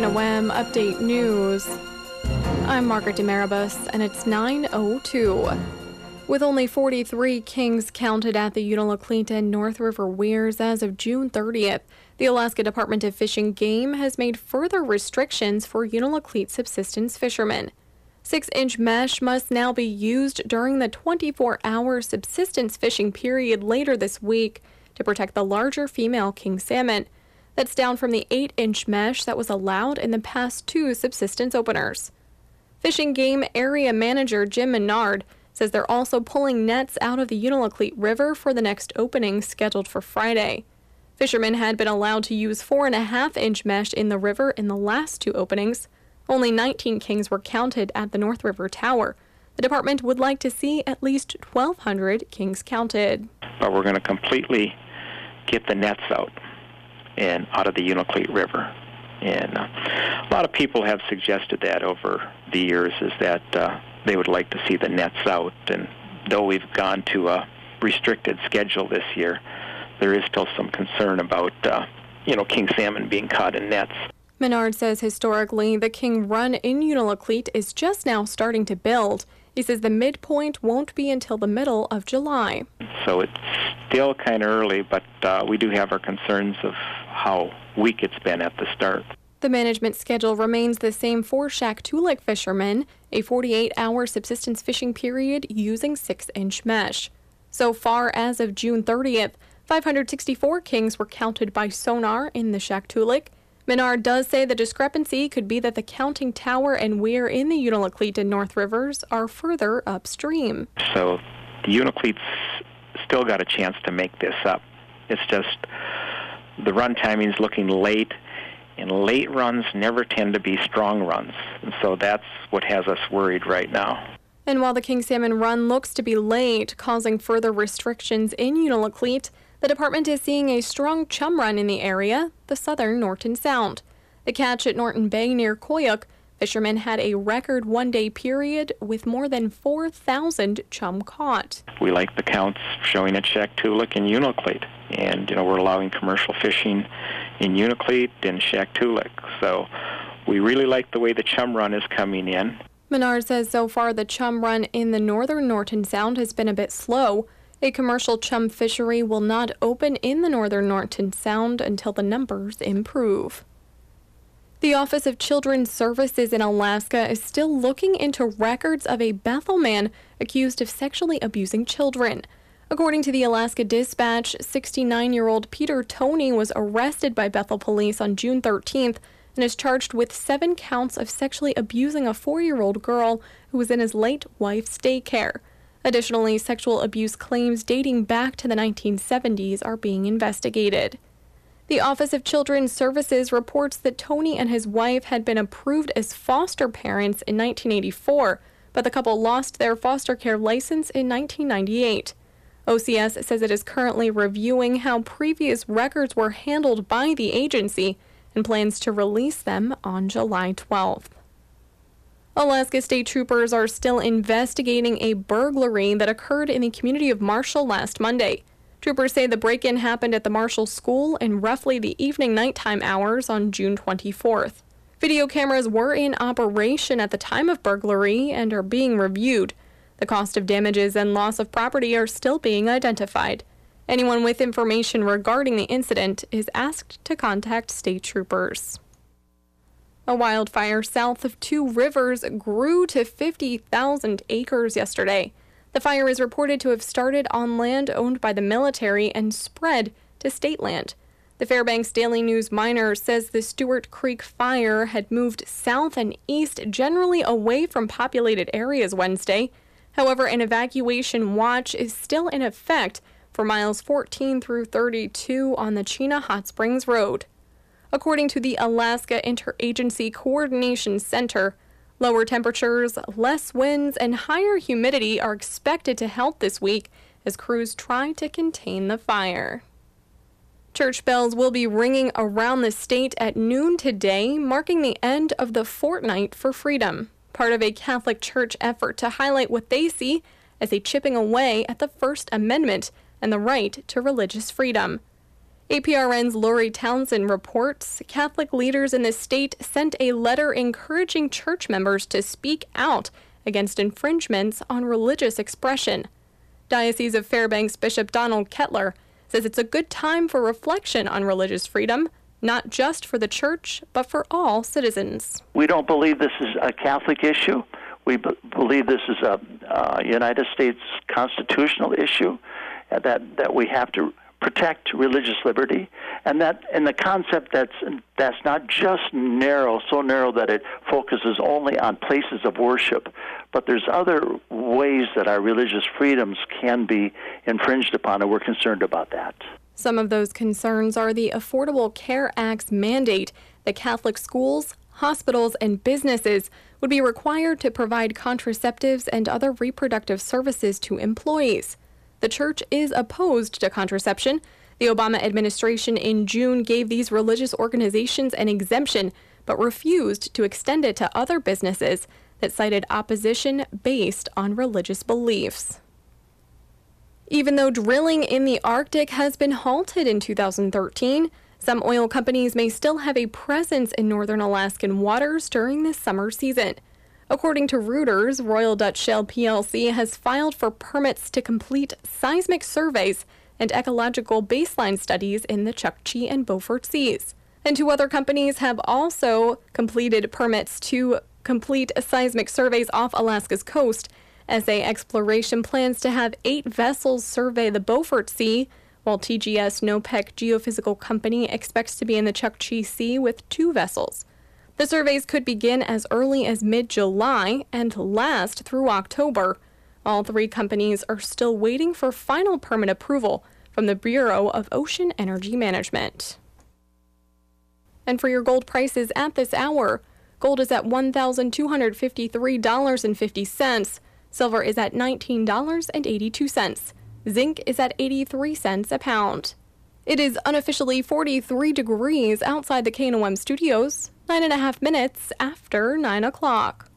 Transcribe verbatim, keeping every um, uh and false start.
K N O M Update News. I'm Margaret Demaribus, and it's nine oh two. With only forty-three kings counted at the Unalakleet and North River weirs as of June thirtieth, the Alaska Department of Fish and Game has made further restrictions for Unalakleet subsistence fishermen. Six-inch mesh must now be used during the twenty-four hour subsistence fishing period later this week to protect the larger female king salmon. That's down from the eight-inch mesh that was allowed in the past two subsistence openers. Fish and Game Area Manager Jim Menard says they're also pulling nets out of the Unalakleet River for the next opening scheduled for Friday. Fishermen had been allowed to use four and a half inch mesh in the river in the last two openings. Only nineteen kings were counted at the North River Tower. The department would like to see at least twelve hundred kings counted. But we're going to completely get the nets out and out of the Unalakleet River. And uh, a lot of people have suggested that over the years, is that uh, they would like to see the nets out. And though we've gone to a restricted schedule this year, there is still some concern about, uh, you know, king salmon being caught in nets. Menard says historically, the king run in Unalakleet is just now starting to build. He says the midpoint won't be until the middle of July. So it's still kind of early, but uh, we do have our concerns of how weak it's been at the start. The management schedule remains the same for Shaktoolik fishermen, a forty-eight hour subsistence fishing period using six-inch mesh. So far, as of June thirtieth, five hundred sixty-four kings were counted by sonar in the Shaktoolik. Menard does say the discrepancy could be that the counting tower and weir in the Unalakleet and North Rivers are further upstream. So the Unalakleet's still got a chance to make this up. It's just the run timing's looking late, and late runs never tend to be strong runs. And so that's what has us worried right now. And while the king salmon run looks to be late, causing further restrictions in Unalakleet, the department is seeing a strong chum run in the area, the southern Norton Sound. The catch at Norton Bay near Koyuk, fishermen had a record one-day period with more than four thousand chum caught. We like the counts showing at Shaktoolik and Unalakleet. And, you know, we're allowing commercial fishing in Unalakleet and Shaktoolik. So we really like the way the chum run is coming in. Menard says so far the chum run in the northern Norton Sound has been a bit slow. A commercial chum fishery will not open in the northern Norton Sound until the numbers improve. The Office of Children's Services in Alaska is still looking into records of a Bethel man accused of sexually abusing children. According to the Alaska Dispatch, sixty-nine-year-old Peter Toney was arrested by Bethel police on June thirteenth and is charged with seven counts of sexually abusing a four-year-old girl who was in his late wife's daycare. Additionally, sexual abuse claims dating back to the nineteen seventies are being investigated. The Office of Children's Services reports that Toney and his wife had been approved as foster parents in nineteen eighty-four, but the couple lost their foster care license in nineteen ninety-eight. O C S says it is currently reviewing how previous records were handled by the agency and plans to release them on July twelfth. Alaska State Troopers are still investigating a burglary that occurred in the community of Marshall last Monday. Troopers say the break-in happened at the Marshall School in roughly the evening nighttime hours on June twenty-fourth. Video cameras were in operation at the time of burglary and are being reviewed. The cost of damages and loss of property are still being identified. Anyone with information regarding the incident is asked to contact state troopers. A wildfire south of Two Rivers grew to fifty thousand acres yesterday. The fire is reported to have started on land owned by the military and spread to state land. The Fairbanks Daily News Miner says the Stewart Creek fire had moved south and east, generally away from populated areas Wednesday. However, an evacuation watch is still in effect for miles fourteen through thirty-two on the Chena Hot Springs Road. According to the Alaska Interagency Coordination Center, lower temperatures, less winds, and higher humidity are expected to help this week as crews try to contain the fire. Church bells will be ringing around the state at noon today, marking the end of the Fortnight for Freedom, part of a Catholic Church effort to highlight what they see as a chipping away at the First Amendment and the right to religious freedom. A P R N's Lori Townsend reports Catholic leaders in the state sent a letter encouraging church members to speak out against infringements on religious expression. Diocese of Fairbanks Bishop Donald Kettler says it's a good time for reflection on religious freedom, not just for the church, but for all citizens. We don't believe this is a Catholic issue. We b- believe this is a uh, United States constitutional issue, uh, that, that we have to protect religious liberty, and that and the concept that's that's not just narrow, so narrow that it focuses only on places of worship, but there's other ways that our religious freedoms can be infringed upon, and we're concerned about that. Some of those concerns are the Affordable Care Act's mandate that Catholic schools, hospitals, and businesses would be required to provide contraceptives and other reproductive services to employees. The church is opposed to contraception. The Obama administration in June gave these religious organizations an exemption, but refused to extend it to other businesses that cited opposition based on religious beliefs. Even though drilling in the Arctic has been halted in two thousand thirteen, some oil companies may still have a presence in northern Alaskan waters during this summer season. According to Reuters, Royal Dutch Shell P L C has filed for permits to complete seismic surveys and ecological baseline studies in the Chukchi and Beaufort Seas. And two other companies have also completed permits to complete seismic surveys off Alaska's coast. S A Exploration plans to have eight vessels survey the Beaufort Sea, while T G S Nopec Geophysical Company expects to be in the Chukchi Sea with two vessels. The surveys could begin as early as mid-July and last through October. All three companies are still waiting for final permit approval from the Bureau of Ocean Energy Management. And for your gold prices at this hour, gold is at one thousand two hundred fifty-three dollars and fifty cents. Silver is at nineteen dollars and eighty-two cents. Zinc is at eighty-three cents a pound. It is unofficially forty-three degrees outside the K N O M studios, nine and a half minutes after nine o'clock.